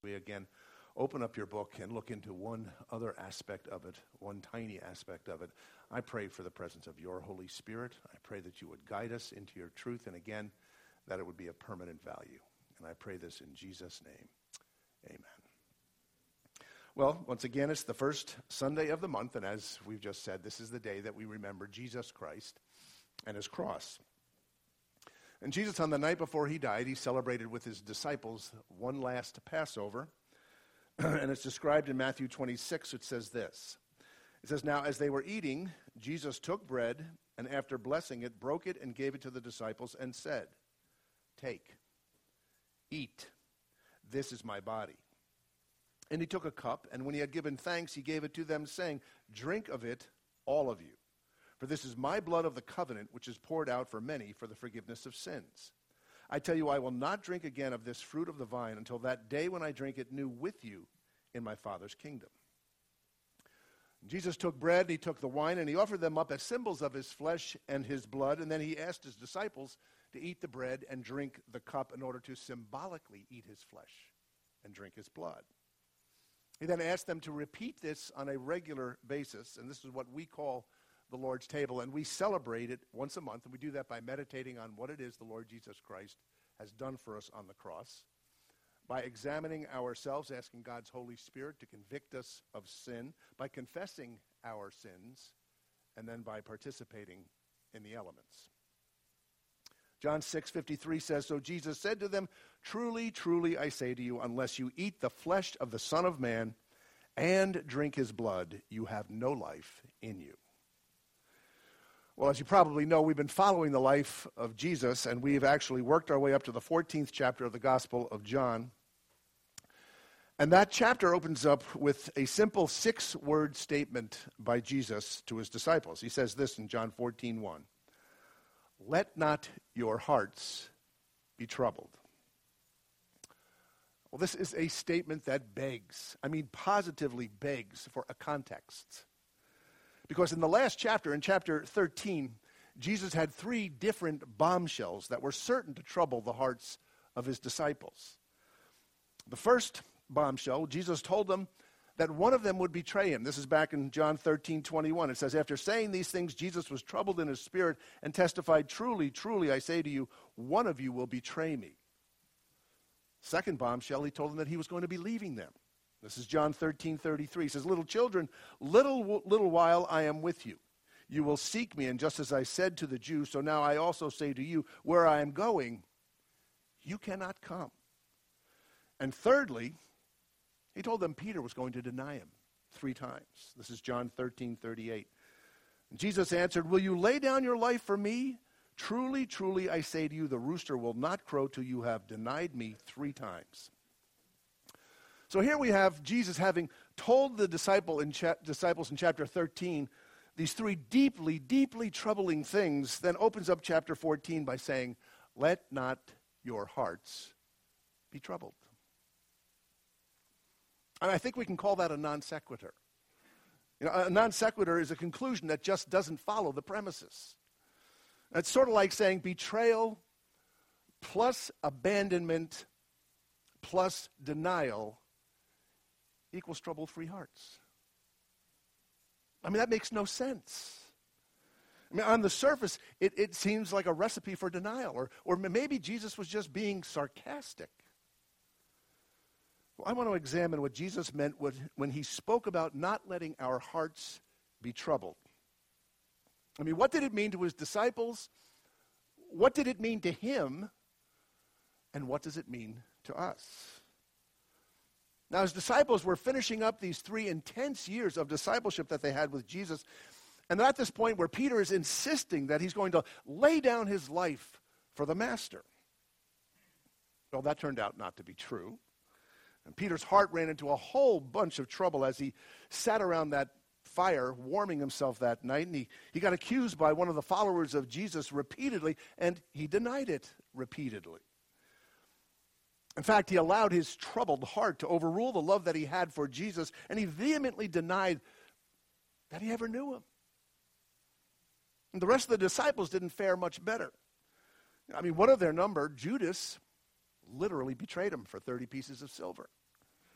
we again open up your book and look into one other aspect of it, one tiny aspect of it, I pray for the presence of your Holy Spirit. I pray that you would guide us into your truth, and again, that it would be of permanent value. And I pray this in Jesus' name. Amen. Well, once again, it's the first Sunday of the month, and as we've just said, this is the day that we remember Jesus Christ and his cross. And Jesus, on the night before he died, he celebrated with his disciples one last Passover. And it's described in Matthew 26. It says this. It says, "Now as they were eating, Jesus took bread, and after blessing it, broke it and gave it to the disciples and said, 'Take, eat, this is my body.' And he took a cup, and when he had given thanks, he gave it to them, saying, 'Drink of it, all of you. For this is my blood of the covenant, which is poured out for many for the forgiveness of sins. I tell you, I will not drink again of this fruit of the vine until that day when I drink it new with you in my Father's kingdom.'" Jesus took bread, and he took the wine, and he offered them up as symbols of his flesh and his blood. And then he asked his disciples to eat the bread and drink the cup in order to symbolically eat his flesh and drink his blood. He then asked them to repeat this on a regular basis, and this is what we call the Lord's table, and we celebrate it once a month, and we do that by meditating on what it is the Lord Jesus Christ has done for us on the cross, by examining ourselves, asking God's Holy Spirit to convict us of sin, by confessing our sins, and then by participating in the elements. John 6:53 says, "So Jesus said to them, 'Truly, truly, I say to you, unless you eat the flesh of the Son of Man and drink his blood, you have no life in you.'" Well, as you probably know, we've been following the life of Jesus, and we've actually worked our way up to the 14th chapter of the Gospel of John. And that chapter opens up with a simple 6-word statement by Jesus to his disciples. He says this in John 14:1. "Let not your hearts be troubled." Well, this is a statement that positively begs for a context. Because in the last chapter, in chapter 13, Jesus had 3 different bombshells that were certain to trouble the hearts of his disciples. The first bombshell, Jesus told them that one of them would betray him. This is back in John 13:21. It says, "After saying these things, Jesus was troubled in his spirit and testified, 'Truly, truly, I say to you, one of you will betray me.' Second bombshell, he told them that he was going to be leaving them. This is John 13:33. He says, 'Little children, little while I am with you. You will seek me, and just as I said to the Jews, so now I also say to you, where I am going, you cannot come.' And thirdly, he told them Peter was going to deny him 3 times. This is John 13:38. Jesus answered, 'Will you lay down your life for me? Truly, truly, I say to you, the rooster will not crow till you have denied me 3 times. So here we have Jesus having told the disciples in chapter 13 these 3 deeply, deeply troubling things, then opens up chapter 14 by saying, "Let not your hearts be troubled." And I think we can call that a non sequitur. A non sequitur is a conclusion that just doesn't follow the premises. It's sort of like saying betrayal plus abandonment plus denial equals trouble-free hearts. That makes no sense. On the surface, it seems like a recipe for denial, or maybe Jesus was just being sarcastic. Well, I want to examine what Jesus meant when he spoke about not letting our hearts be troubled. What did it mean to his disciples? What did it mean to him? And what does it mean to us? Now, his disciples were finishing up these 3 intense years of discipleship that they had with Jesus. And they're at this point where Peter is insisting that he's going to lay down his life for the master. Well, that turned out not to be true. And Peter's heart ran into a whole bunch of trouble as he sat around that fire warming himself that night. And he got accused by one of the followers of Jesus repeatedly, and he denied it repeatedly. In fact, he allowed his troubled heart to overrule the love that he had for Jesus, and he vehemently denied that he ever knew him. And the rest of the disciples didn't fare much better. One of their number, Judas, literally betrayed him for 30 pieces of silver.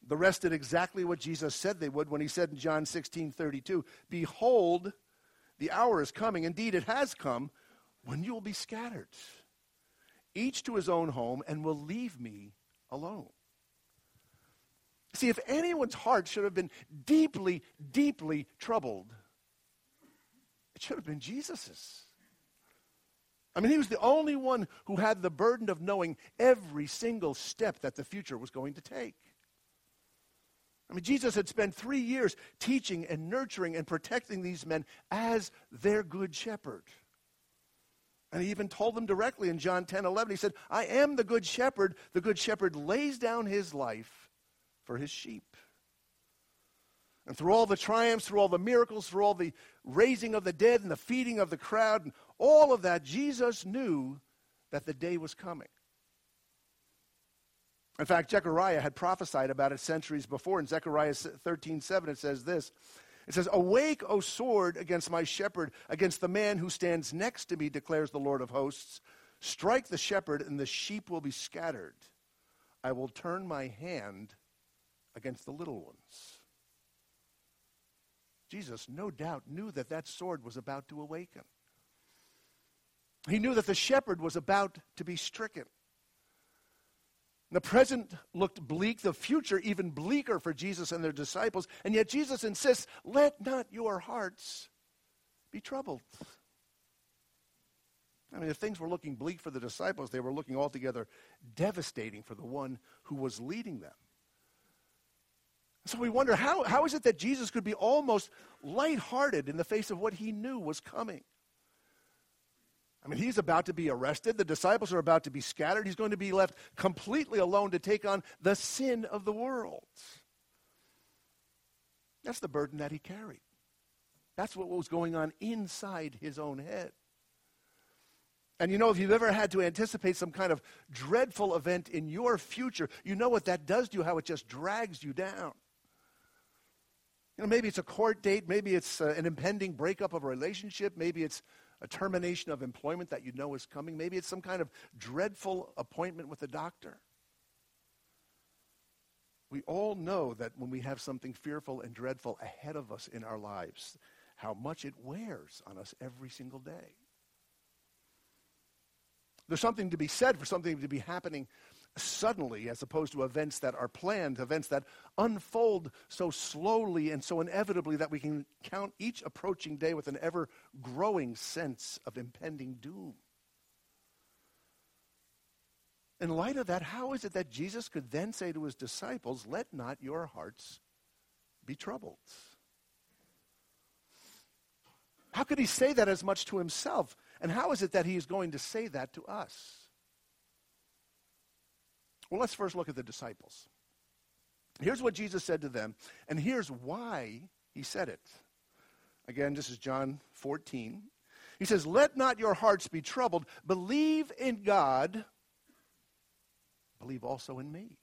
The rest did exactly what Jesus said they would when he said in John 16:32, "Behold, the hour is coming, indeed it has come, when you will be scattered, each to his own home, and will leave me alone." See, if anyone's heart should have been deeply, deeply troubled, it should have been Jesus's. I mean, he was the only one who had the burden of knowing every single step that the future was going to take. I mean, Jesus had spent 3 years teaching and nurturing and protecting these men as their good shepherd. And he even told them directly in John 10:11, he said, "I am the good shepherd. The good shepherd lays down his life for his sheep." And through all the triumphs, through all the miracles, through all the raising of the dead and the feeding of the crowd, and all of that, Jesus knew that the day was coming. In fact, Zechariah had prophesied about it centuries before. In Zechariah 13:7, it says this. It says, "Awake, O sword, against my shepherd, against the man who stands next to me, declares the Lord of hosts. Strike the shepherd, and the sheep will be scattered. I will turn my hand against the little ones." Jesus, no doubt, knew that that sword was about to awaken. He knew that the shepherd was about to be stricken. The present looked bleak, the future even bleaker for Jesus and their disciples, and yet Jesus insists, "Let not your hearts be troubled." I mean, if things were looking bleak for the disciples, they were looking altogether devastating for the one who was leading them. So we wonder, how is it that Jesus could be almost lighthearted in the face of what he knew was coming? I mean, he's about to be arrested. The disciples are about to be scattered. He's going to be left completely alone to take on the sin of the world. That's the burden that he carried. That's what was going on inside his own head. And you know, if you've ever had to anticipate some kind of dreadful event in your future, you know what that does to you, how it just drags you down. You know, maybe it's a court date, maybe it's an impending breakup of a relationship, maybe it's a termination of employment that you know is coming, maybe it's some kind of dreadful appointment with a doctor. We all know that when we have something fearful and dreadful ahead of us in our lives, how much it wears on us every single day. There's something to be said for something to be happening suddenly as opposed to events that are planned, events that unfold so slowly and so inevitably that we can count each approaching day with an ever-growing sense of impending doom. In light of that, how is it that Jesus could then say to his disciples, "Let not your hearts be troubled"? How could he say that as much to himself? And how is it that he is going to say that to us? Well, let's first look at the disciples. Here's what Jesus said to them, and here's why he said it. Again, this is John 14. He says, "Let not your hearts be troubled. Believe in God. Believe also in me."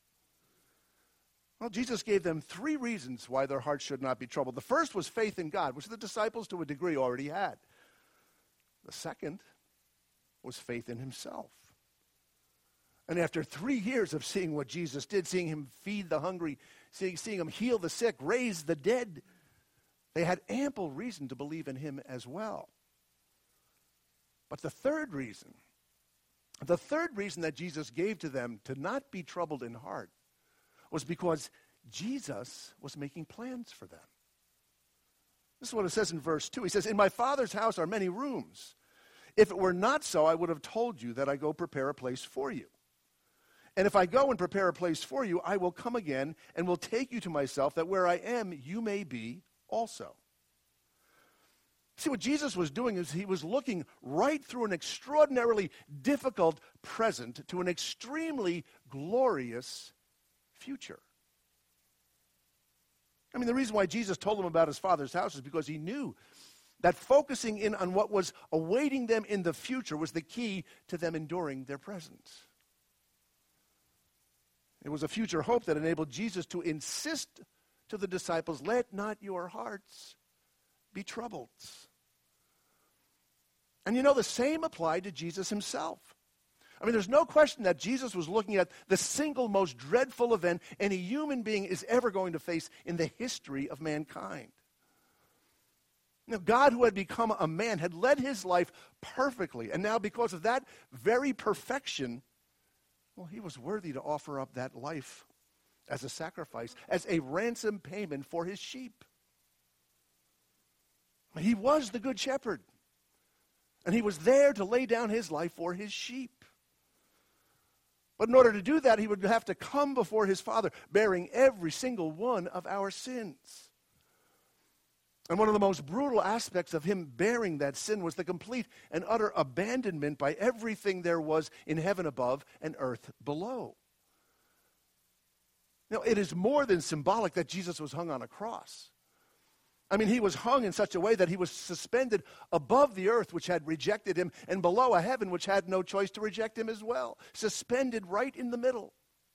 Well, Jesus gave them 3 reasons why their hearts should not be troubled. The first was faith in God, which the disciples to a degree already had. The second was faith in himself. And after 3 years of seeing what Jesus did, seeing him feed the hungry, seeing him heal the sick, raise the dead, they had ample reason to believe in him as well. But the third reason that Jesus gave to them to not be troubled in heart was because Jesus was making plans for them. This is what it says in verse 2. He says, "In my Father's house are many rooms. If it were not so, I would have told you that I go prepare a place for you. And if I go and prepare a place for you, I will come again and will take you to myself, that where I am, you may be also." See, what Jesus was doing is he was looking right through an extraordinarily difficult present to an extremely glorious future. I mean, the reason why Jesus told them about his Father's house is because he knew that focusing in on what was awaiting them in the future was the key to them enduring their present. It was a future hope that enabled Jesus to insist to the disciples, "Let not your hearts be troubled." And you know, the same applied to Jesus himself. I mean, there's no question that Jesus was looking at the single most dreadful event any human being is ever going to face in the history of mankind. Now, God, who had become a man, had led his life perfectly. And now, because of that very perfection, well, he was worthy to offer up that life as a sacrifice, as a ransom payment for his sheep. He was the good shepherd. And he was there to lay down his life for his sheep. But in order to do that, he would have to come before his Father, bearing every single one of our sins. And one of the most brutal aspects of him bearing that sin was the complete and utter abandonment by everything there was in heaven above and earth below. Now, it is more than symbolic that Jesus was hung on a cross. I mean, he was hung in such a way that he was suspended above the earth, which had rejected him, and below a heaven, which had no choice to reject him as well. Suspended right in the middle.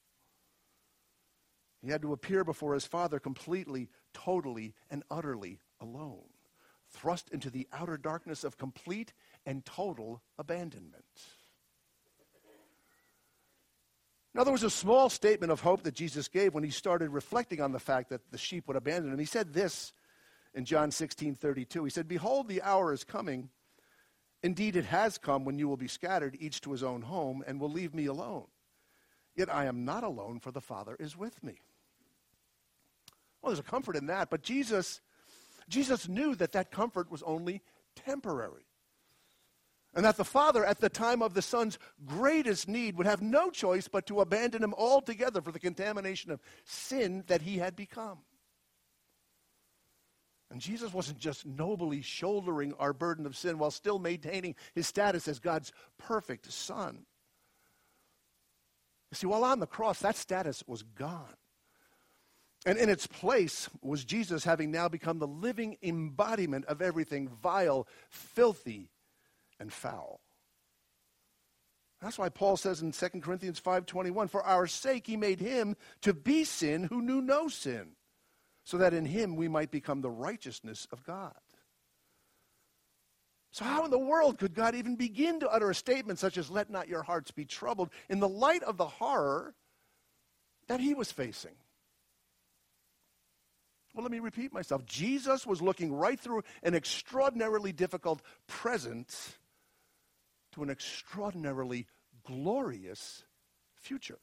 He had to appear before his Father completely, totally, and utterly alone, thrust into the outer darkness of complete and total abandonment. Now, there was a small statement of hope that Jesus gave when he started reflecting on the fact that the sheep would abandon him. He said this in John 16:32. He said, "Behold, the hour is coming. Indeed, it has come when you will be scattered, each to his own home, and will leave me alone. Yet I am not alone, for the Father is with me." Well, there's a comfort in that, but Jesus knew that that comfort was only temporary. And that the Father, at the time of the Son's greatest need, would have no choice but to abandon him altogether for the contamination of sin that he had become. And Jesus wasn't just nobly shouldering our burden of sin while still maintaining his status as God's perfect Son. You see, while on the cross, that status was gone. And in its place was Jesus, having now become the living embodiment of everything vile, filthy, and foul. That's why Paul says in 2 Corinthians 5:21, "For our sake he made him to be sin who knew no sin, so that in him we might become the righteousness of God." So how in the world could God even begin to utter a statement such as, "Let not your hearts be troubled," in the light of the horror that he was facing? Well, let me repeat myself. Jesus was looking right through an extraordinarily difficult present to an extraordinarily glorious future.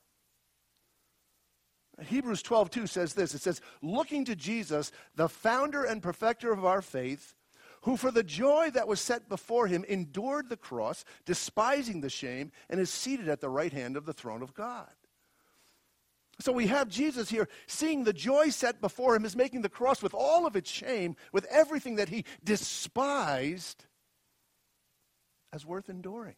Hebrews 12:2 says this. It says, "Looking to Jesus, the founder and perfecter of our faith, who for the joy that was set before him endured the cross, despising the shame, and is seated at the right hand of the throne of God." So we have Jesus here seeing the joy set before him, is making the cross with all of its shame, with everything that he despised, as worth enduring.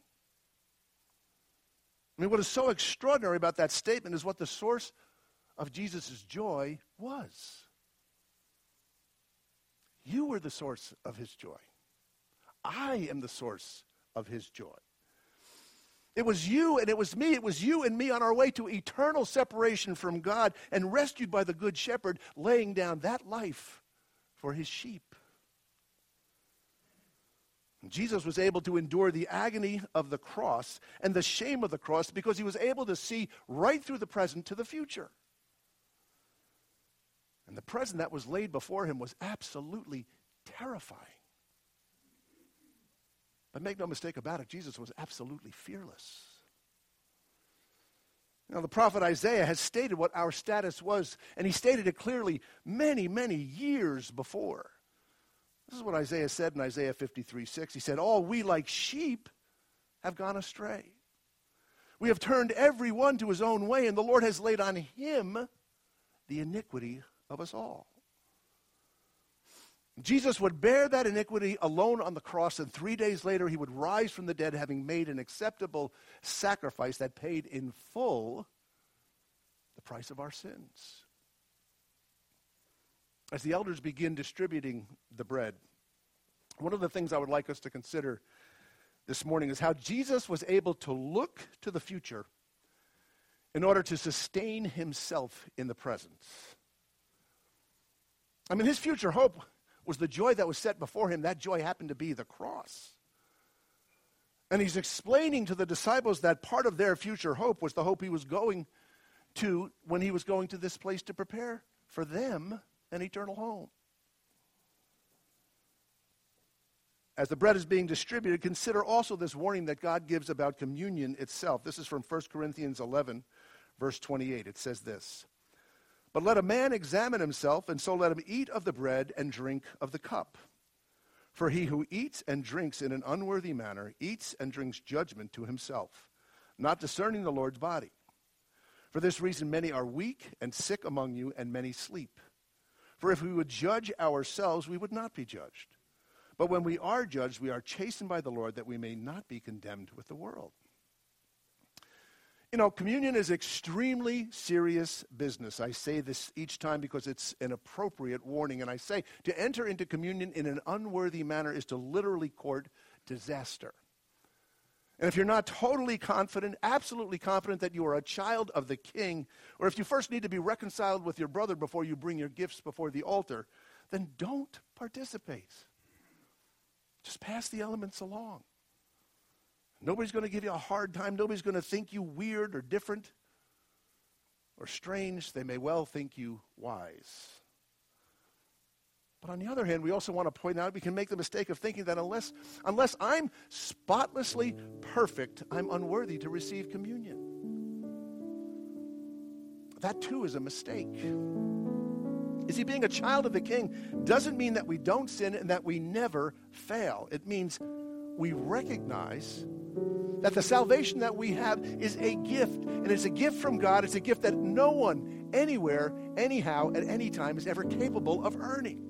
I mean, what is so extraordinary about that statement is what the source of Jesus' joy was. You were the source of his joy. I am the source of his joy. It was you and it was me. It was you and me on our way to eternal separation from God and rescued by the Good Shepherd, laying down that life for his sheep. Jesus was able to endure the agony of the cross and the shame of the cross because he was able to see right through the present to the future. And the present that was laid before him was absolutely terrifying. But make no mistake about it, Jesus was absolutely fearless. Now, the prophet Isaiah has stated what our status was, and he stated it clearly many, many years before. This is what Isaiah said in Isaiah 53:6. He said, "All we like sheep have gone astray. We have turned every one to his own way, and the Lord has laid on him the iniquity of us all." Jesus would bear that iniquity alone on the cross, and 3 days later he would rise from the dead, having made an acceptable sacrifice that paid in full the price of our sins. As the elders begin distributing the bread, one of the things I would like us to consider this morning is how Jesus was able to look to the future in order to sustain himself in the present. I mean, his future hope was the joy that was set before him. That joy happened to be the cross. And he's explaining to the disciples that part of their future hope was the hope he was going to when he was going to this place to prepare for them an eternal home. As the bread is being distributed, consider also this warning that God gives about communion itself. This is from 1 Corinthians 11, verse 28. It says this, "But let a man examine himself, and so let him eat of the bread and drink of the cup. For he who eats and drinks in an unworthy manner eats and drinks judgment to himself, not discerning the Lord's body. For this reason many are weak and sick among you, and many sleep. For if we would judge ourselves, we would not be judged. But when we are judged, we are chastened by the Lord, that we may not be condemned with the world." You know, communion is extremely serious business. I say this each time because it's an appropriate warning. And I say to enter into communion in an unworthy manner is to literally court disaster. And if you're not totally confident, absolutely confident that you are a child of the King, or if you first need to be reconciled with your brother before you bring your gifts before the altar, then don't participate. Just pass the elements along. Nobody's going to give you a hard time. Nobody's going to think you weird or different or strange. They may well think you wise. But on the other hand, we also want to point out we can make the mistake of thinking that unless I'm spotlessly perfect, I'm unworthy to receive communion. That too is a mistake. You see, being a child of the King doesn't mean that we don't sin and that we never fail. It means we recognize that the salvation that we have is a gift, and it's a gift from God. It's a gift that no one, anywhere, anyhow, at any time is ever capable of earning.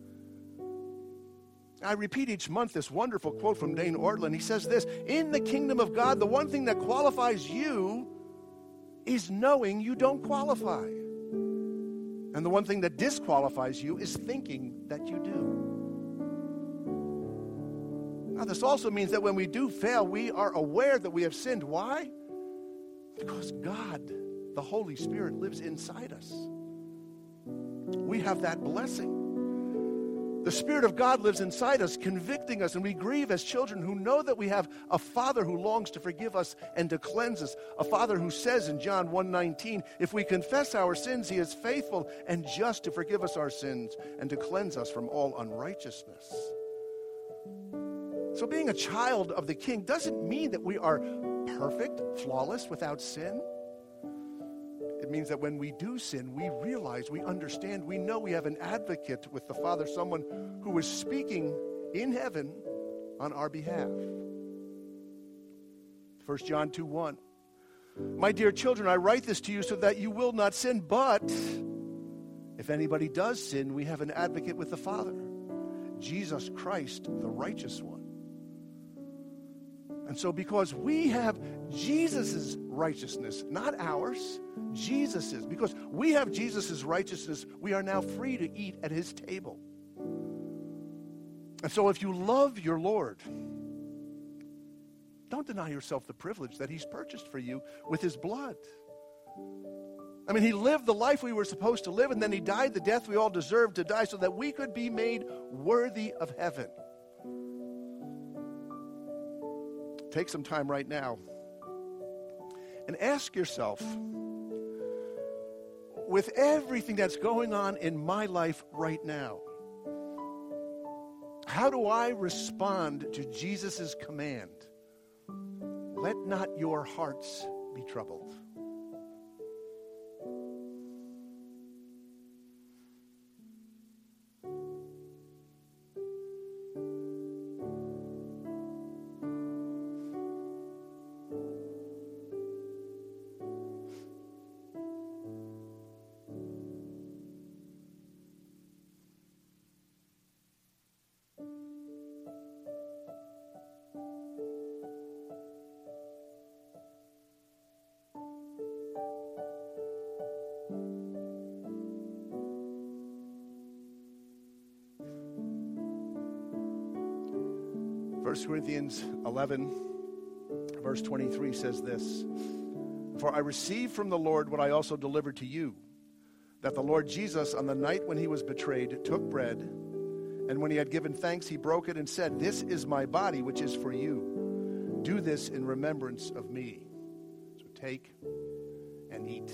I repeat each month this wonderful quote from Dane Ortlund. He says this, "In the kingdom of God, the one thing that qualifies you is knowing you don't qualify. And the one thing that disqualifies you is thinking that you do." Now, this also means that when we do fail, we are aware that we have sinned. Why? Because God, the Holy Spirit, lives inside us. We have that blessing. The Spirit of God lives inside us, convicting us, and we grieve as children who know that we have a Father who longs to forgive us and to cleanse us. A Father who says in John 1:19, if we confess our sins, He is faithful and just to forgive us our sins and to cleanse us from all unrighteousness. So being a child of the King doesn't mean that we are perfect, flawless, without sin. It means that when we do sin, we realize, we understand, we know we have an advocate with the Father, someone who is speaking in heaven on our behalf. 1 John 2:1. "My dear children, I write this to you so that you will not sin, but if anybody does sin, we have an advocate with the Father, Jesus Christ, the righteous one." And so because we have Jesus' righteousness, not ours, Jesus's, because we have Jesus' righteousness, we are now free to eat at His table. And so if you love your Lord, don't deny yourself the privilege that He's purchased for you with His blood. I mean, He lived the life we were supposed to live, and then He died the death we all deserved to die so that we could be made worthy of heaven. Take some time right now and ask yourself, with everything that's going on in my life right now, how do I respond to Jesus' command? Let not your hearts be troubled. First Corinthians 11, verse 23 says this, "For I received from the Lord what I also delivered to you, that the Lord Jesus, on the night when He was betrayed, took bread, and when He had given thanks, He broke it and said, 'This is my body, which is for you. Do this in remembrance of me. So take and eat.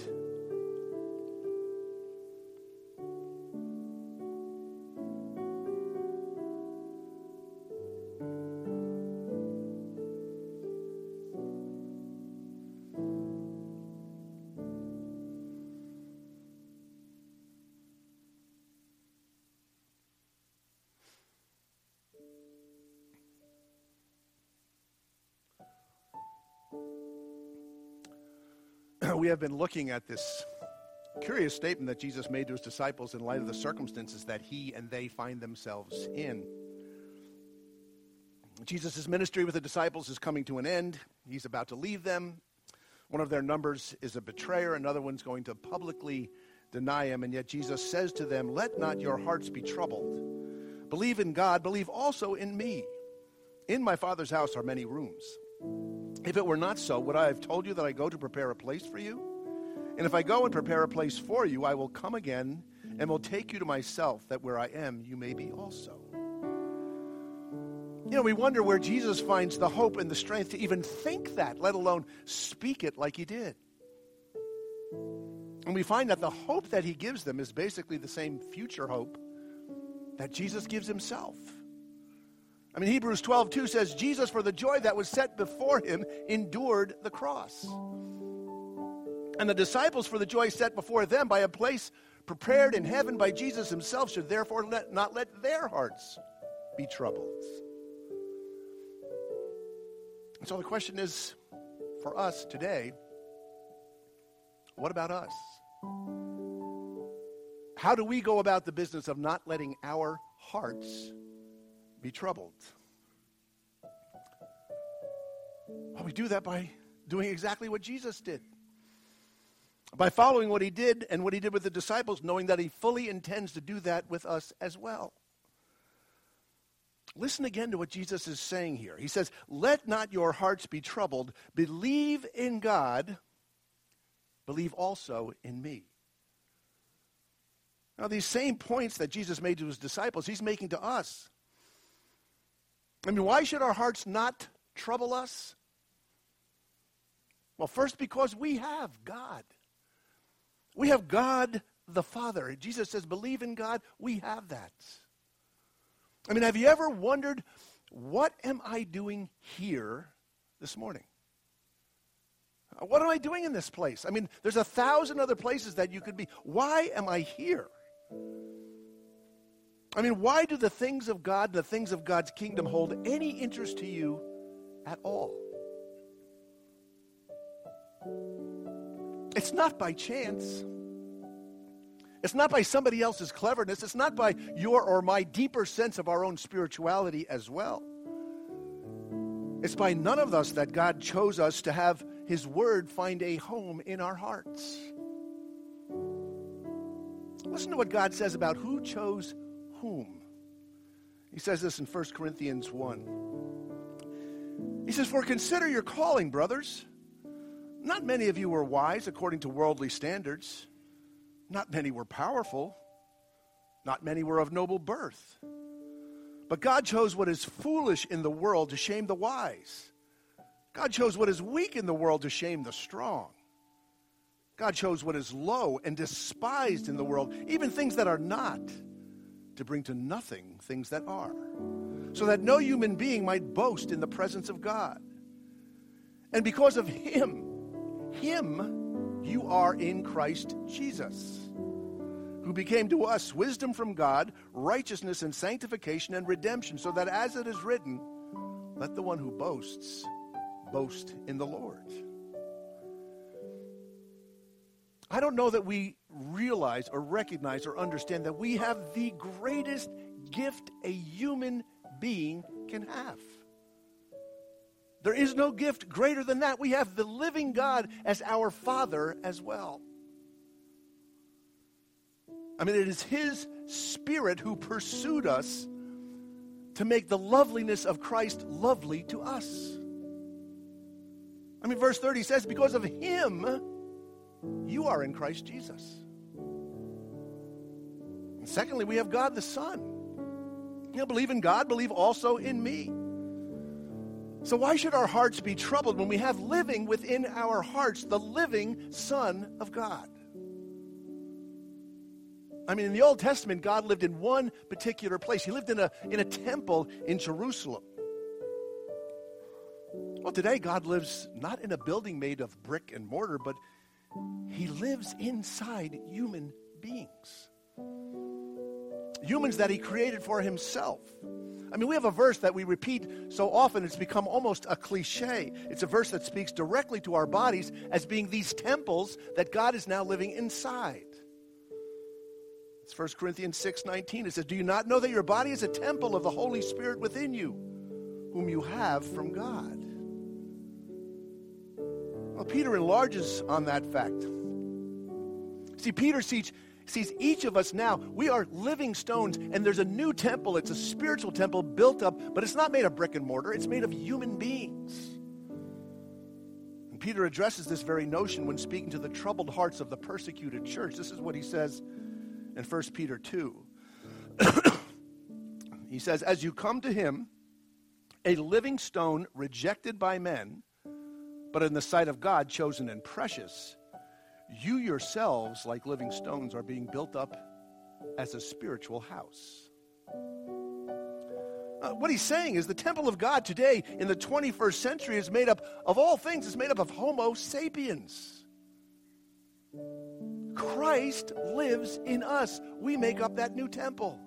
We have been looking at this curious statement that Jesus made to his disciples in light of the circumstances that he and they find themselves in. Jesus' ministry with the disciples is coming to an end. He's about to leave them. One of their numbers is a betrayer. Another one's going to publicly deny him. And yet Jesus says to them, "Let not your hearts be troubled. Believe in God. Believe also in me. In my Father's house are many rooms. If it were not so, would I have told you that I go to prepare a place for you? And if I go and prepare a place for you, I will come again and will take you to myself, that where I am, you may be also." You know, we wonder where Jesus finds the hope and the strength to even think that, let alone speak it like he did. And we find that the hope that he gives them is basically the same future hope that Jesus gives himself. I mean, Hebrews 12:2 says, Jesus, for the joy that was set before him, endured the cross. And the disciples, for the joy set before them by a place prepared in heaven by Jesus himself, should therefore not let their hearts be troubled. And so the question is, for us today, what about us? How do we go about the business of not letting our hearts be troubled? Well, we do that by doing exactly what Jesus did. By following what he did and what he did with the disciples, knowing that he fully intends to do that with us as well. Listen again to what Jesus is saying here. He says, "Let not your hearts be troubled. Believe in God. Believe also in me." Now, these same points that Jesus made to his disciples, he's making to us. I mean, why should our hearts not trouble us? Well, first, because we have God. We have God the Father. Jesus says, believe in God. We have that. I mean, have you ever wondered, what am I doing here this morning? What am I doing in this place? I mean, there's 1,000 other places that you could be. Why am I here? I mean, why do the things of God, the things of God's kingdom hold any interest to you at all? It's not by chance. It's not by somebody else's cleverness. It's not by your or my deeper sense of our own spirituality as well. It's by none of us that God chose us to have his word find a home in our hearts. Listen to what God says about who chose whom. He says this in 1 Corinthians 1. He says, "For consider your calling, brothers. Not many of you were wise according to worldly standards. Not many were powerful. Not many were of noble birth. But God chose what is foolish in the world to shame the wise. God chose what is weak in the world to shame the strong. God chose what is low and despised in the world, even things that are not, to bring to nothing things that are, so that no human being might boast in the presence of God. And because of him, you are in Christ Jesus, who became to us wisdom from God, righteousness and sanctification and redemption, so that as it is written, let the one who boasts, boast in the Lord." I don't know that we realize or recognize or understand that we have the greatest gift a human being can have. There is no gift greater than that. We have the living God as our Father as well. I mean, it is his Spirit who pursued us to make the loveliness of Christ lovely to us. I mean, verse 30 says, because of him, you are in Christ Jesus. And secondly, we have God the Son. You know, believe in God, believe also in me. So why should our hearts be troubled when we have living within our hearts the living Son of God? I mean, in the Old Testament, God lived in one particular place. He lived in a temple in Jerusalem. Well, today, God lives not in a building made of brick and mortar, but he lives inside human beings. Humans that he created for himself. I mean, we have a verse that we repeat so often, it's become almost a cliche. It's a verse that speaks directly to our bodies as being these temples that God is now living inside. It's 1 Corinthians 6:19. It says, do you not know that your body is a temple of the Holy Spirit within you, whom you have from God? Well, Peter enlarges on that fact. See, Peter sees each of us now, we are living stones, and there's a new temple. It's a spiritual temple built up, but it's not made of brick and mortar. It's made of human beings. And Peter addresses this very notion when speaking to the troubled hearts of the persecuted church. This is what he says in 1 Peter 2. He says, as you come to him, a living stone rejected by men, but in the sight of God chosen and precious, you yourselves, like living stones, are being built up as a spiritual house. What he's saying is the temple of God today in the 21st century is made up of all things. It's made up of Homo sapiens. Christ lives in us. We make up that new temple.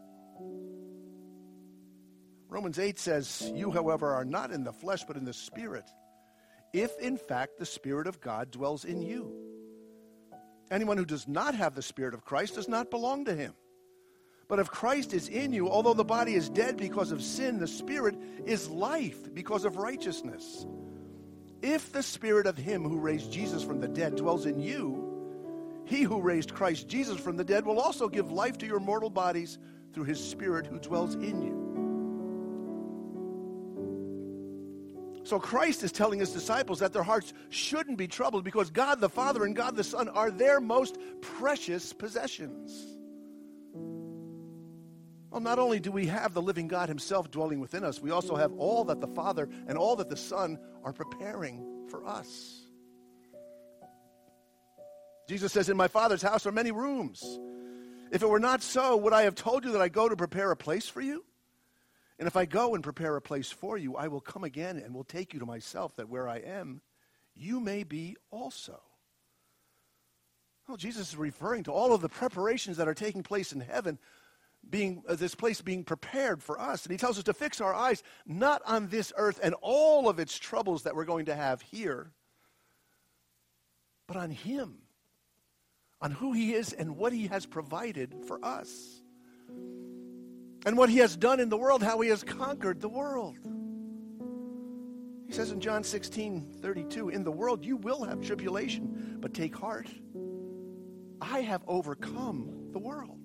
Romans 8 says, you, however, are not in the flesh, but in the Spirit, if in fact the Spirit of God dwells in you. Anyone who does not have the Spirit of Christ does not belong to him. But if Christ is in you, although the body is dead because of sin, the Spirit is life because of righteousness. If the Spirit of him who raised Jesus from the dead dwells in you, he who raised Christ Jesus from the dead will also give life to your mortal bodies through his Spirit who dwells in you. So Christ is telling his disciples that their hearts shouldn't be troubled because God the Father and God the Son are their most precious possessions. Well, not only do we have the living God himself dwelling within us, we also have all that the Father and all that the Son are preparing for us. Jesus says, in my Father's house are many rooms. If it were not so, would I have told you that I go to prepare a place for you? And if I go and prepare a place for you, I will come again and will take you to myself, that where I am, you may be also. Well, Jesus is referring to all of the preparations that are taking place in heaven, this place being prepared for us. And he tells us to fix our eyes not on this earth and all of its troubles that we're going to have here, but on him, on who he is and what he has provided for us. And what he has done in the world, how he has conquered the world. He says in John 16:32, in the world you will have tribulation, but take heart. I have overcome the world.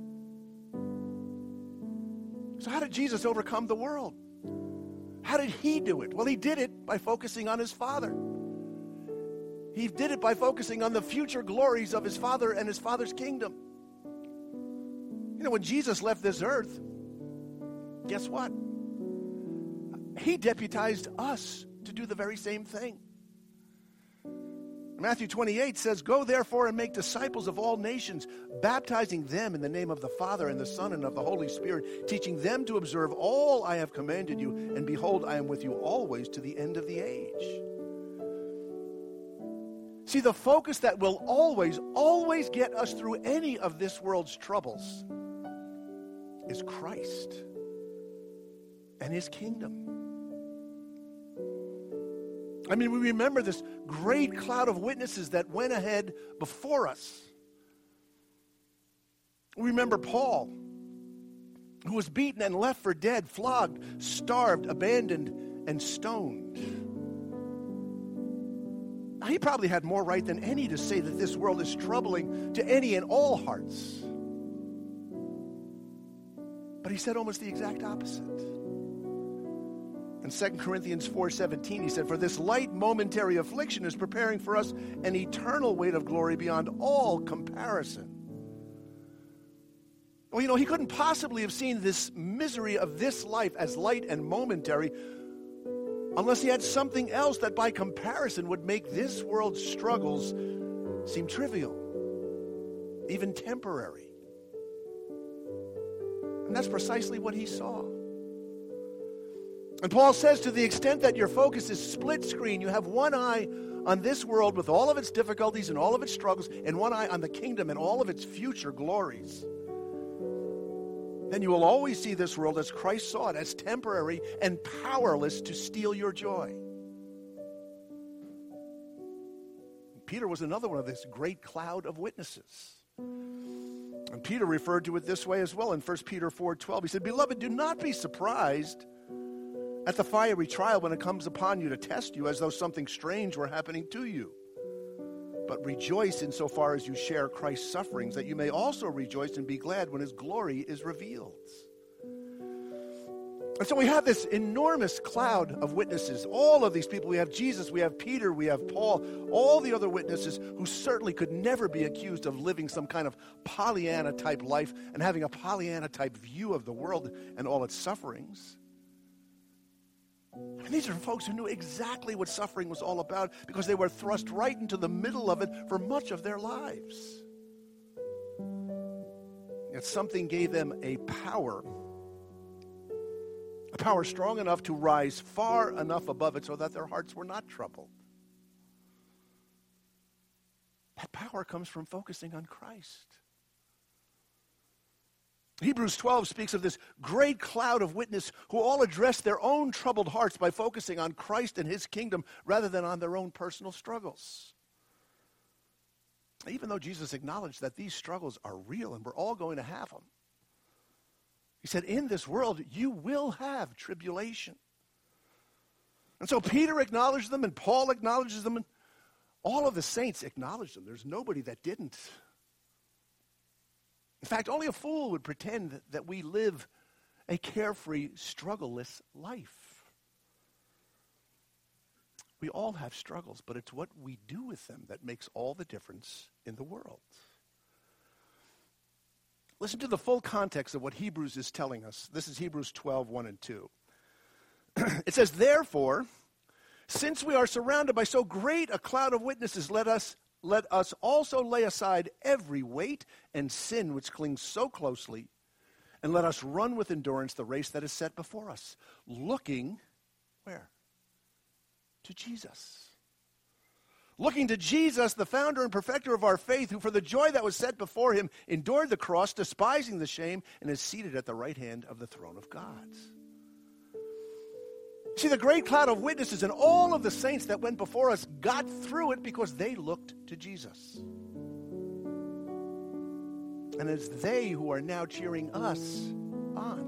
So how did Jesus overcome the world? How did he do it? Well, he did it by focusing on his Father. He did it by focusing on the future glories of his Father and his Father's kingdom. You know, when Jesus left this earth, guess what? He deputized us to do the very same thing. Matthew 28 says, go therefore and make disciples of all nations, baptizing them in the name of the Father and the Son and of the Holy Spirit, teaching them to observe all I have commanded you, and behold, I am with you always to the end of the age. See, the focus that will always get us through any of this world's troubles is Christ and his kingdom. I mean, we remember this great cloud of witnesses that went ahead before us. We remember Paul, who was beaten and left for dead, flogged, starved, abandoned, and stoned. Now, he probably had more right than any to say that this world is troubling to any and all hearts. But he said almost the exact opposite. In 2 Corinthians 4:17, he said, for this light momentary affliction is preparing for us an eternal weight of glory beyond all comparison. Well, you know, he couldn't possibly have seen this misery of this life as light and momentary unless he had something else that by comparison would make this world's struggles seem trivial, even temporary. And that's precisely what he saw. And Paul says, to the extent that your focus is split screen, you have one eye on this world with all of its difficulties and all of its struggles, and one eye on the kingdom and all of its future glories, then you will always see this world as Christ saw it, as temporary and powerless to steal your joy. Peter was another one of this great cloud of witnesses. And Peter referred to it this way as well in 1 Peter 4:12. He said, "Beloved, do not be surprised at the fiery trial when it comes upon you to test you as though something strange were happening to you. But rejoice insofar as you share Christ's sufferings, that you may also rejoice and be glad when his glory is revealed." And so we have this enormous cloud of witnesses. All of these people. We have Jesus, we have Peter, we have Paul, all the other witnesses who certainly could never be accused of living some kind of Pollyanna-type life and having a Pollyanna-type view of the world and all its sufferings. And these are folks who knew exactly what suffering was all about because they were thrust right into the middle of it for much of their lives. Yet something gave them a power strong enough to rise far enough above it so that their hearts were not troubled. That power comes from focusing on Christ. Hebrews 12 speaks of this great cloud of witness who all address their own troubled hearts by focusing on Christ and his kingdom rather than on their own personal struggles. Even though Jesus acknowledged that these struggles are real and we're all going to have them, he said, in this world you will have tribulation. And so Peter acknowledged them and Paul acknowledges them and all of the saints acknowledged them. There's nobody that didn't. In fact, only a fool would pretend that we live a carefree, struggleless life. We all have struggles, but it's what we do with them that makes all the difference in the world. Listen to the full context of what Hebrews is telling us. This is Hebrews 12, 1 and 2. It says, "Therefore, since we are surrounded by so great a cloud of witnesses, let us also lay aside every weight and sin which clings so closely, and let us run with endurance the race that is set before us, looking, where? To Jesus. Looking to Jesus, the founder and perfecter of our faith, who for the joy that was set before him endured the cross, despising the shame, and is seated at the right hand of the throne of God." See, the great cloud of witnesses and all of the saints that went before us got through it because they looked to Jesus. And it's they who are now cheering us on.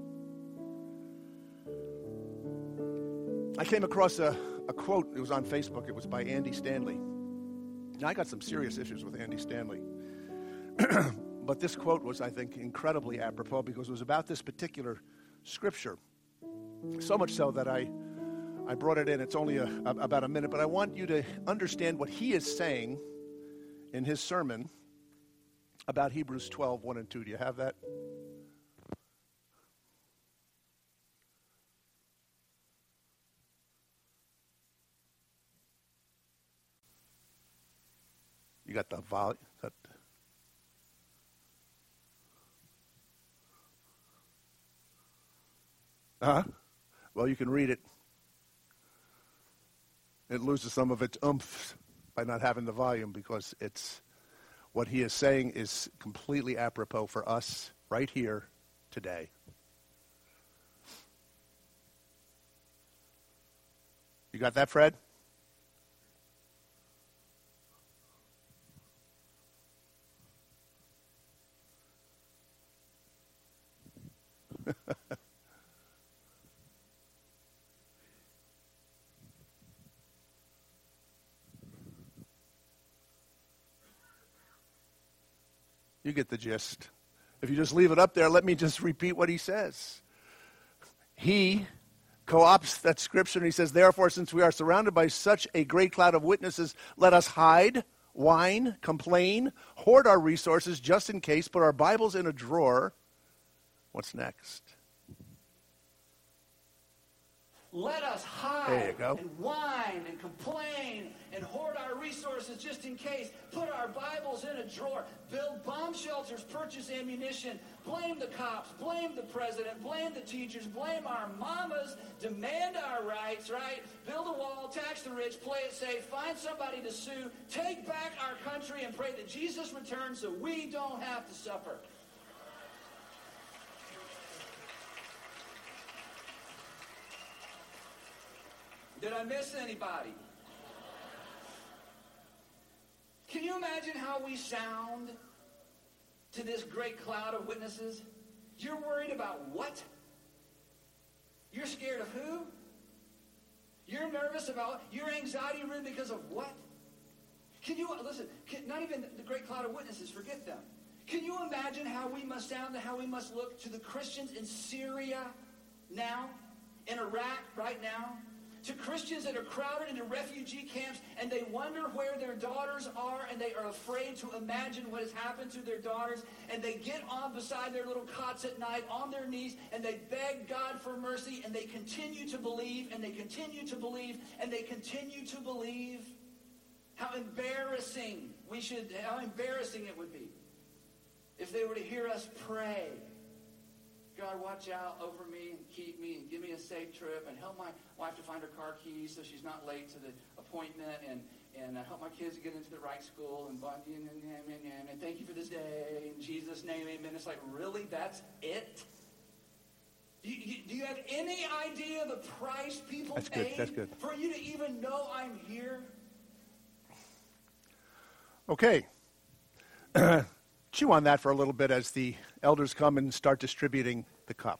I came across a quote. It was on Facebook. It was by Andy Stanley. Now, I got some serious issues with Andy Stanley. But this quote was, I think, incredibly apropos because it was about this particular scripture. So much so that I brought it in. It's only about a minute, but I want you to understand what he is saying in his sermon about Hebrews 12, 1 and 2. Do you have that? You got the volume? Well, you can read it. It loses some of its oomph by not having the volume because it's what he is saying is completely apropos for us right here today. You got that, Fred? You get the gist. If you just leave it up there, let me just repeat what he says. He co-opts that scripture and he says, "Therefore, since we are surrounded by such a great cloud of witnesses, let us hide, whine, complain, hoard our resources just in case, put our Bibles in a drawer." What's next? let us hide There you go. and whine and complain and hoard our resources just in case. Put our Bibles in a drawer. Build bomb shelters, purchase ammunition. Blame the cops, blame the president, blame the teachers, blame our mamas. Demand our rights, right? Build a wall, tax the rich, play it safe, find somebody to sue. Take back our country and pray that Jesus returns so we don't have to suffer. Did I miss anybody? Can you imagine how we sound to this great cloud of witnesses? You're worried about what? You're scared of who? You're nervous about, you're anxiety ridden because of what? Can you, listen, not even the great cloud of witnesses, forget them. Can you imagine how we must sound and how we must look to the Christians in Syria now, in Iraq right now? To Christians that are crowded into refugee camps and they wonder where their daughters are and they are afraid to imagine what has happened to their daughters, and they get on beside their little cots at night on their knees and they beg God for mercy, and they continue to believe and they continue to believe and they continue to believe. How embarrassing it would be if they were to hear us pray. God, watch out over me and keep me and give me a safe trip and help my wife to find her car keys so she's not late to the appointment, and help my kids to get into the right school, and thank you for this day. In Jesus' name, amen. It's like, really? That's it? Do you have any idea the price people paid for you to even know I'm here? Okay. Chew on that for a little bit as the elders come and start distributing the cup.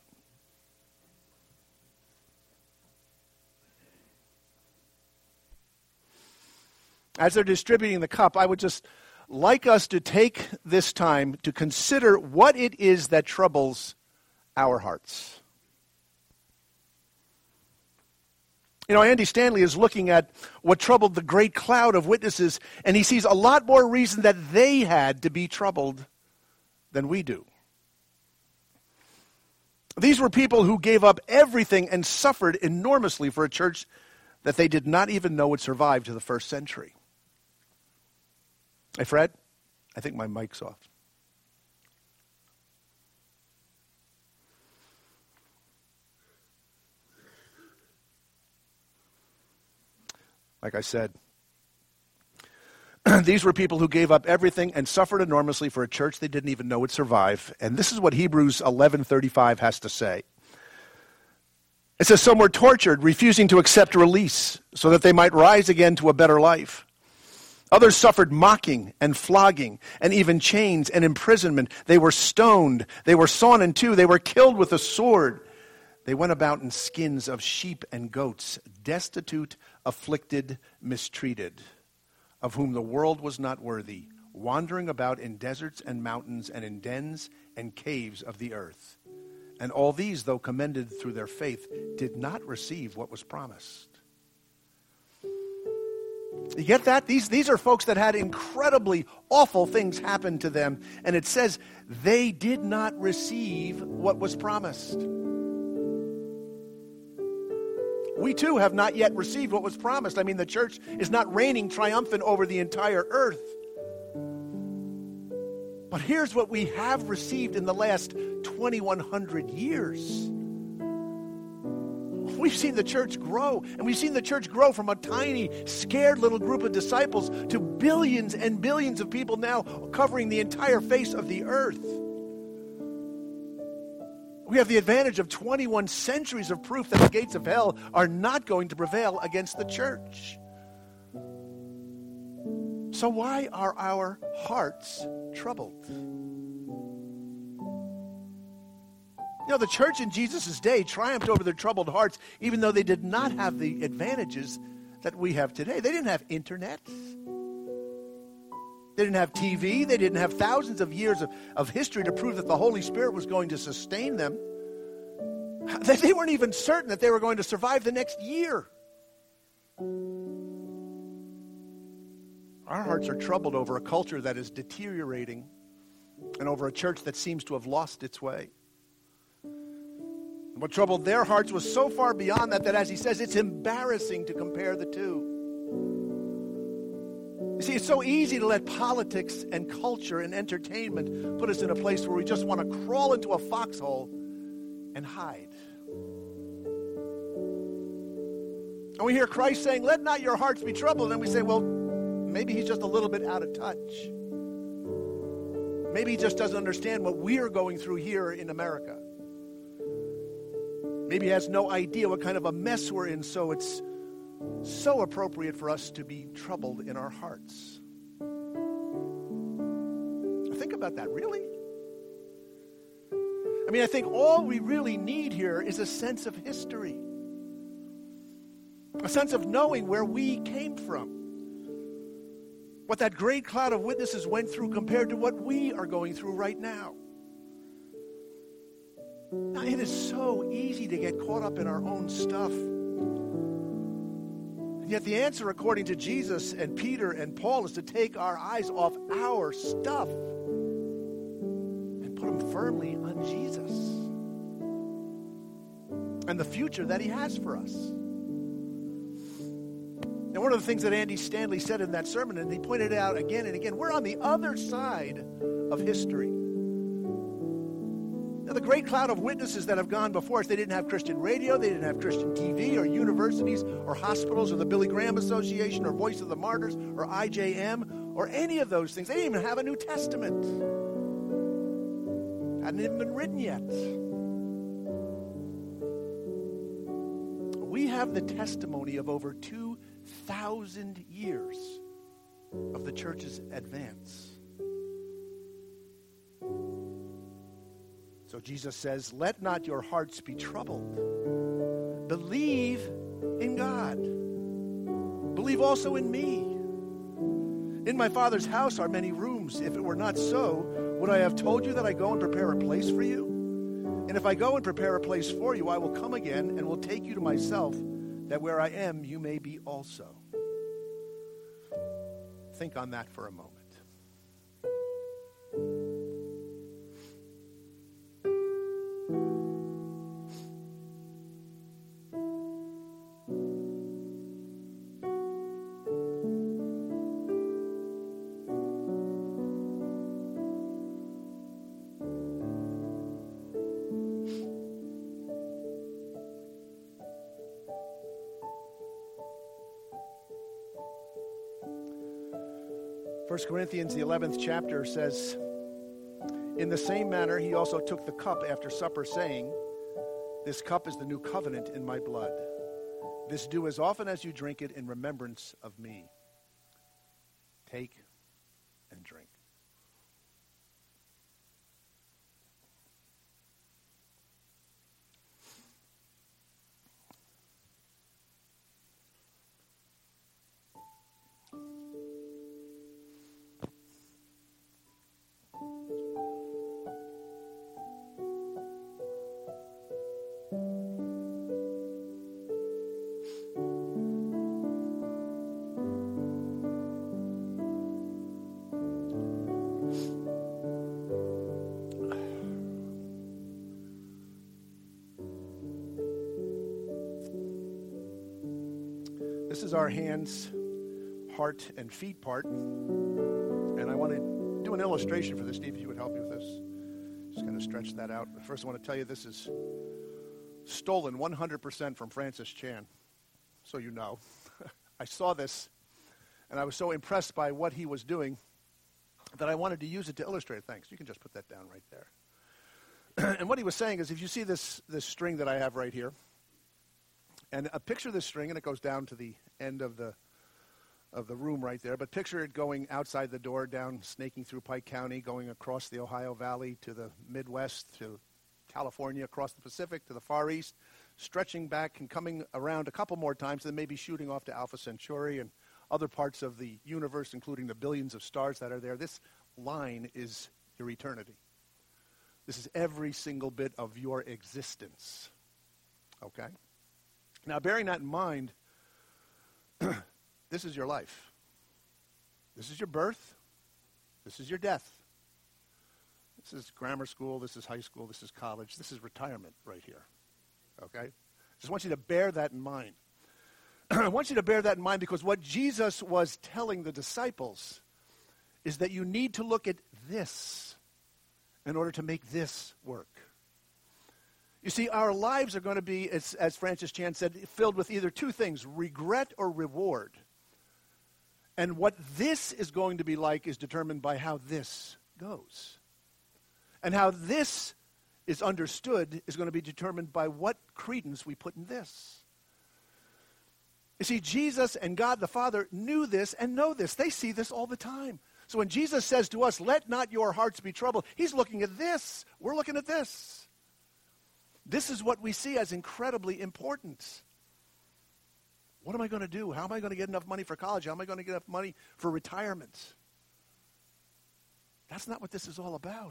As they're distributing the cup, I would just like us to take this time to consider what it is that troubles our hearts. You know, Andy Stanley is looking at what troubled the great cloud of witnesses, and he sees a lot more reason that they had to be troubled than we do. These were people who gave up everything and suffered enormously for a church that they did not even know would survive to the first century. Hey, Fred, I think my mic's off. Like I said, these were people who gave up everything and suffered enormously for a church they didn't even know would survive. And this is what Hebrews 11:35 has to say. It says, some were tortured, refusing to accept release so that they might rise again to a better life. Others suffered mocking and flogging and even chains and imprisonment. They were stoned. They were sawn in two. They were killed with a sword. They went about in skins of sheep and goats, destitute, afflicted, mistreated, of whom the world was not worthy, wandering about in deserts and mountains and in dens and caves of the earth. And all these, though commended through their faith, did not receive what was promised. You get that? These are folks that had incredibly awful things happen to them. And it says they did not receive what was promised. We too have not yet received what was promised. I mean, the church is not reigning triumphant over the entire earth. But here's what we have received in the last 2,100 years. We've seen the church grow, and we've seen the church grow from a tiny, scared little group of disciples to billions and billions of people now covering the entire face of the earth. We have the advantage of 21 centuries of proof that the gates of hell are not going to prevail against the church. So why are our hearts troubled? You know, the church in Jesus' day triumphed over their troubled hearts, even though they did not have the advantages that we have today. They didn't have internet. They didn't have TV. They didn't have thousands of years of history to prove that the Holy Spirit was going to sustain them. They weren't even certain that they were going to survive the next year. Our hearts are troubled over a culture that is deteriorating and over a church that seems to have lost its way. What troubled their hearts was so far beyond that as he says, it's embarrassing to compare the two. You see, it's so easy to let politics and culture and entertainment put us in a place where we just want to crawl into a foxhole and hide. And we hear Christ saying, let not your hearts be troubled. And we say, well, maybe he's just a little bit out of touch. Maybe he just doesn't understand what we're going through here in America. Maybe he has no idea what kind of a mess we're in, so it's so appropriate for us to be troubled in our hearts. Think about that, really? I mean, I think all we really need here is a sense of history. A sense of knowing where we came from. What that great cloud of witnesses went through compared to what we are going through right now. Now, it is so easy to get caught up in our own stuff. And yet the answer, according to Jesus and Peter and Paul, is to take our eyes off our stuff and put them firmly on Jesus and the future that he has for us. And one of the things that Andy Stanley said in that sermon, and he pointed out again and again, we're on the other side of history. Now, the great cloud of witnesses that have gone before us, they didn't have Christian radio, they didn't have Christian TV or universities or hospitals or the Billy Graham Association or Voice of the Martyrs or IJM or any of those things. They didn't even have a New Testament. Hadn't even been written yet. We have the testimony of over 2,000 years of the church's advance. So Jesus says, let not your hearts be troubled. Believe in God. Believe also in me. In my Father's house are many rooms. If it were not so, would I have told you that I go and prepare a place for you? And if I go and prepare a place for you, I will come again and will take you to myself, that where I am, you may be also. Think on that for a moment. First Corinthians, the 11th chapter says, in the same manner, he also took the cup after supper, saying, this cup is the new covenant in my blood. This do as often as you drink it in remembrance of me. Take and drink. This is our hands, heart, and feet part. And I want to do an illustration for this. Steve, if you would help me with this. Just going to stretch that out. But first I want to tell you this is stolen 100% from Francis Chan, so you know. I saw this, and I was so impressed by what he was doing that I wanted to use it to illustrate. Thanks. You can just put that down right there. And what he was saying is, if you see this string that I have right here, and picture this string, and it goes down to the end of the room right there, but picture it going outside the door, down, snaking through Pike County, going across the Ohio Valley to the Midwest, to California, across the Pacific, to the Far East, stretching back and coming around a couple more times, then maybe shooting off to Alpha Centauri and other parts of the universe, including the billions of stars that are there. This line is your eternity. This is every single bit of your existence. Okay? Now, bearing that in mind, this is your life. This is your birth. This is your death. This is grammar school. This is high school. This is college. This is retirement right here. okay? Just want you to bear that in mind. I want you to bear that in mind because what Jesus was telling the disciples is that you need to look at this in order to make this work. You see, our lives are going to be, as Francis Chan said, filled with either two things, regret or reward. And what this is going to be like is determined by how this goes. And how this is understood is going to be determined by what credence we put in this. You see, Jesus and God the Father knew this and know this. They see this all the time. So when Jesus says to us, let not your hearts be troubled, he's looking at this. We're looking at this. This is what we see as incredibly important. What am I going to do? How am I going to get enough money for college? How am I going to get enough money for retirement? That's not what this is all about.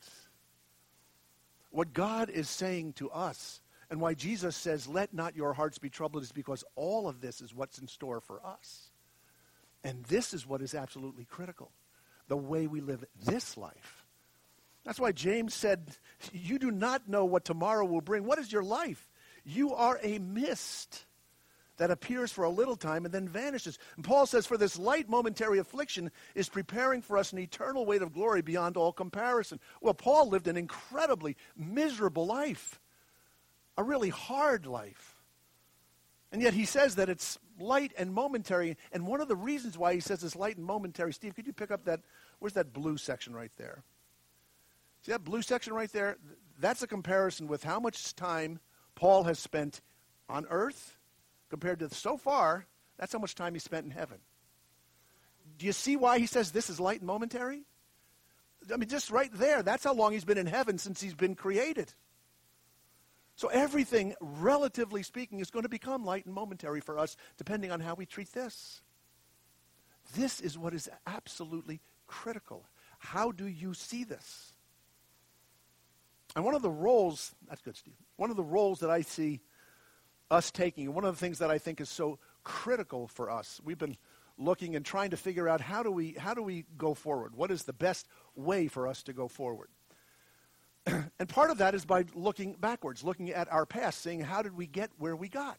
What God is saying to us, and why Jesus says, let not your hearts be troubled, is because all of this is what's in store for us. And this is what is absolutely critical, the way we live this life. That's why James said, you do not know what tomorrow will bring. What is your life? You are a mist that appears for a little time and then vanishes. And Paul says, for this light momentary affliction is preparing for us an eternal weight of glory beyond all comparison. Well, Paul lived an incredibly miserable life, a really hard life. And yet he says that it's light and momentary. And one of the reasons why he says it's light and momentary, Steve, could you pick up that, where's that blue section right there? See that blue section right there? That's a comparison with how much time Paul has spent on earth compared to so far. That's how much time he spent in heaven. Do you see why he says this is light and momentary? I mean, just right there, that's how long he's been in heaven since he's been created. So everything, relatively speaking, is going to become light and momentary for us depending on how we treat this. This is what is absolutely critical. How do you see this? And one of the roles, that's good, Steve, one of the roles that I see us taking, and one of the things that I think is so critical for us, we've been looking and trying to figure out how do we go forward? What is the best way for us to go forward? And part of that is by looking backwards, looking at our past, saying how did we get where we got?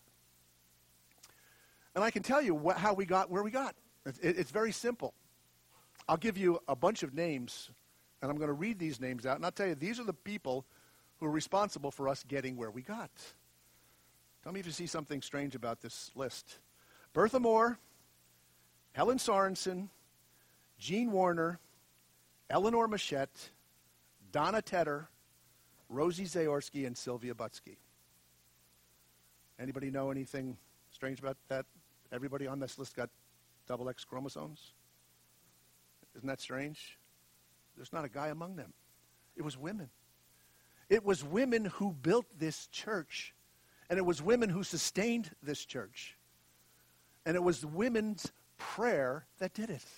And I can tell you how we got where we got. It's very simple. I'll give you a bunch of names, and I'm going to read these names out, and I'll tell you, these are the people who are responsible for us getting where we got. Tell me if you see something strange about this list. Bertha Moore, Helen Sorensen, Jean Warner, Eleanor Machette, Donna Tedder, Rosie Zaorski, and Sylvia Butsky. Anybody know anything strange about that? Everybody on this list got double X chromosomes? Isn't that strange? There's not a guy among them. It was women. It was women who built this church. And it was women who sustained this church. And it was women's prayer that did it.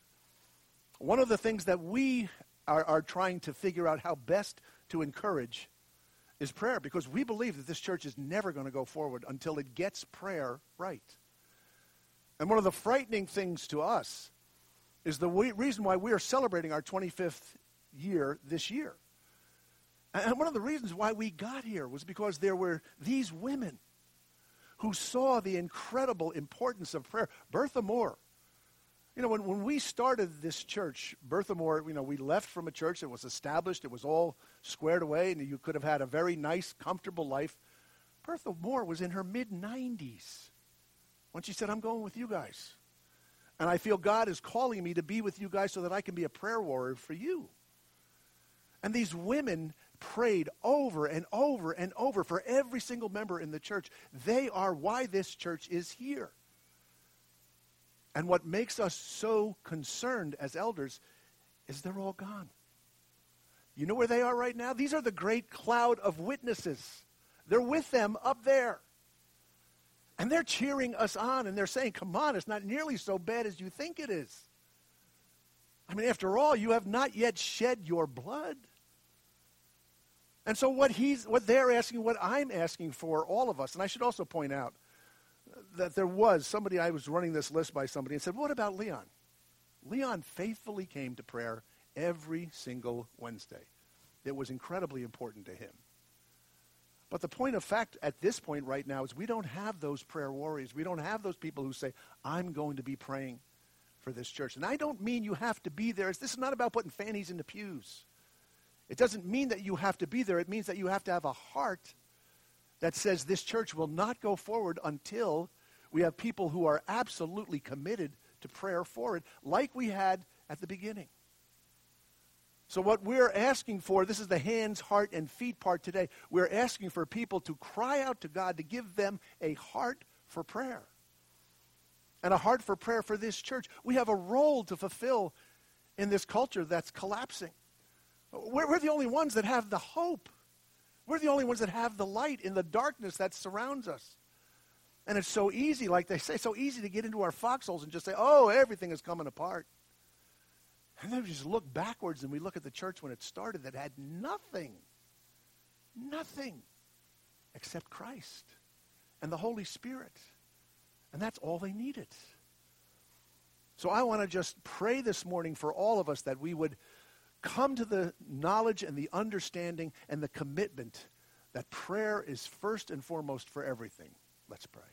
One of the things that we are trying to figure out how best to encourage is prayer, because we believe that this church is never going to go forward until it gets prayer right. And one of the frightening things to us is the reason why we are celebrating our 25th year this year. And one of the reasons why we got here was because there were these women who saw the incredible importance of prayer. Bertha Moore. You know, when we started this church, Bertha Moore, you know, we left from a church that was established. It was all squared away, and you could have had a very nice, comfortable life. Bertha Moore was in her mid-90s when she said, I'm going with you guys. And I feel God is calling me to be with you guys so that I can be a prayer warrior for you. And these women prayed over and over and over for every single member in the church. They are why this church is here. And what makes us so concerned as elders is they're all gone. You know where they are right now? These are the great cloud of witnesses. They're with them up there. And they're cheering us on, and they're saying, come on, it's not nearly so bad as you think it is. I mean, after all, you have not yet shed your blood. And so what they're asking, what I'm asking for all of us, and I should also point out that there was somebody, I was running this list by somebody, and said, what about Leon? Leon faithfully came to prayer every single Wednesday. It was incredibly important to him. But the point of fact at this point right now is we don't have those prayer warriors. We don't have those people who say, I'm going to be praying for this church. And I don't mean you have to be there. This is not about putting fannies in the pews. It doesn't mean that you have to be there. It means that you have to have a heart that says this church will not go forward until we have people who are absolutely committed to prayer for it, like we had at the beginning. So what we're asking for, this is the hands, heart, and feet part today. We're asking for people to cry out to God to give them a heart for prayer. And a heart for prayer for this church. We have a role to fulfill in this culture that's collapsing. We're the only ones that have the hope. We're the only ones that have the light in the darkness that surrounds us. And it's so easy, like they say, so easy to get into our foxholes and just say, oh, everything is coming apart. And then we just look backwards and we look at the church when it started that had nothing except Christ and the Holy Spirit. And that's all they needed. So I want to just pray this morning for all of us that we would come to the knowledge and the understanding and the commitment that prayer is first and foremost for everything. Let's pray.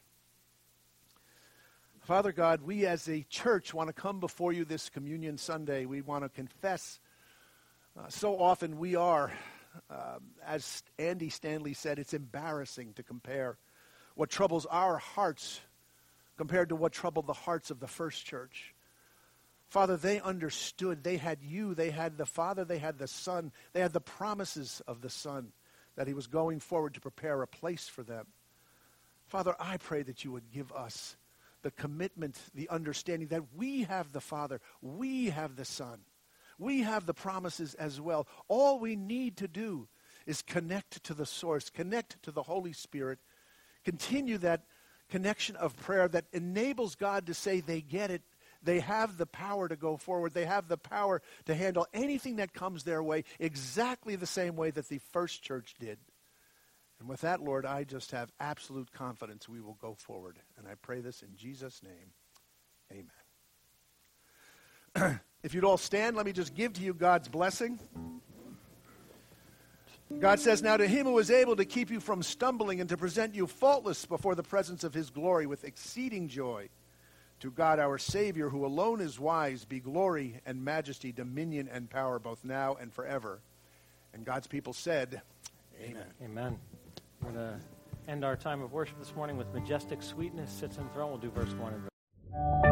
Father God, we as a church want to come before you this Communion Sunday. We want to confess so often we are, as Andy Stanley said, it's embarrassing to compare what troubles our hearts compared to what troubled the hearts of the first church. Father, they understood. They had you. They had the Father. They had the Son. They had the promises of the Son that he was going forward to prepare a place for them. Father, I pray that you would give us the commitment, the understanding that we have the Father, we have the Son, we have the promises as well. All we need to do is connect to the source, connect to the Holy Spirit, continue that connection of prayer that enables God to say they get it. They have the power to go forward. They have the power to handle anything that comes their way exactly the same way that the first church did. And with that, Lord, I just have absolute confidence we will go forward. And I pray this in Jesus' name. Amen. If you'd all stand, let me just give to you God's blessing. God says, now to him who is able to keep you from stumbling and to present you faultless before the presence of his glory with exceeding joy, to God our Savior, who alone is wise, be glory and majesty, dominion and power, both now and forever. And God's people said, Amen. Amen. We're going to end our time of worship this morning with Majestic Sweetness Sits enthroned. We'll do verse 1 and verse